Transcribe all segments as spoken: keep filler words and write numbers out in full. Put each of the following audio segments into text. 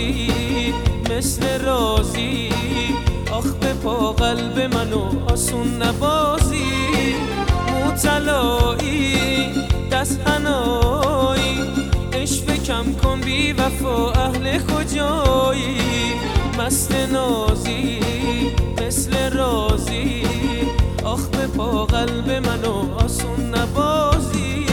نازی مثل رازی، آخ به پا قلب منو آسون نبازی. موطلایی دست هنایی، عشق کم کن بی وفا اهل کجایی. مست نازی مثل رازی، آخ به پا قلب منو آسون نبازی.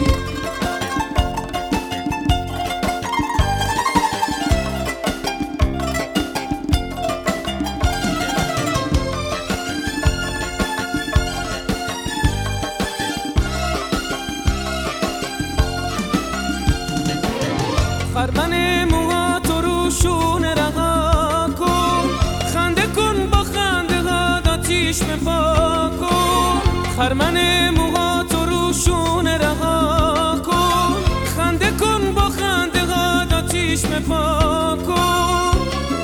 خرمن موها تو رو شونه رها کن، خنده کن با خنده ها آتیش بپا کن. خرمن موها تو رو شونه رها کن، خنده کن با خنده ها آتیش بپا کن.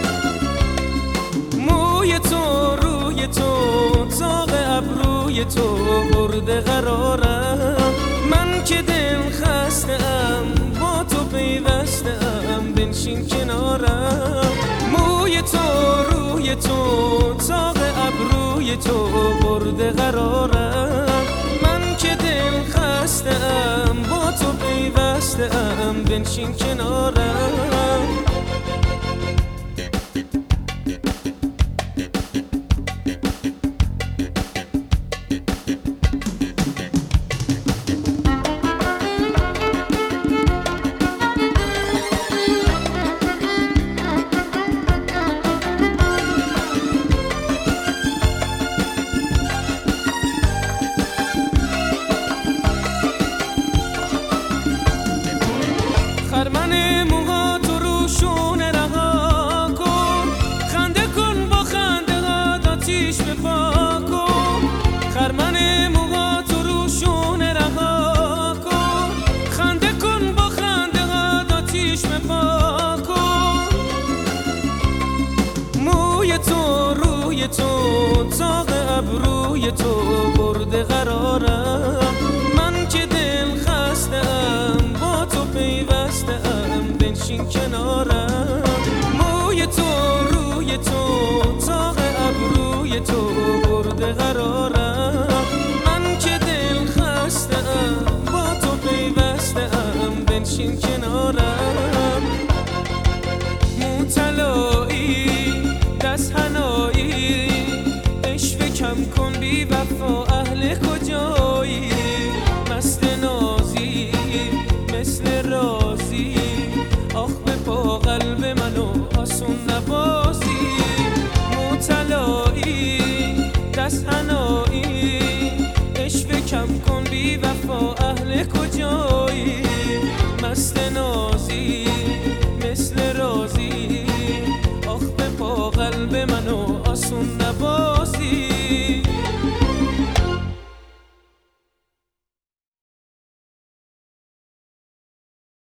موی تو روی تو زاغ ابروی تو برده قرارم، من که دل خسته ام با تو پیوسته ام بنشین کنارم. موی تو روی تو زاغ ابروی تو برده قرارم، من که دل خسته ام با تو پیوسته ام بنشین کنارم. خرمن موها تو رو شونه رها کن، خنده کن با خنده ها آتیش بپا کن. خرمن موها تو رو شونه رها کن، خنده کن با خنده ها آتیش بپا کن. موی تو روی تو زاغ ابروی تو برده قرارم، من که دل خسته ام با تو پیوسته ام بنشین کنارم. موی تو روی تو زاغ ابروی تو برده قرارم، من که دل خسته ام با تو پیوسته ام بنشین کنارم. موطلایی دست هنایی، عشق کم کن بی وفا اهل کجایی. مست نازی مثل رازی، آخ به پا قلب منو آسون نبازی. موطلایی دست هنایی، عشق کم کن بی وفا اهل کجایی. مست نازی مثل رازی، آخ به پا قلب منو آسون نبازی.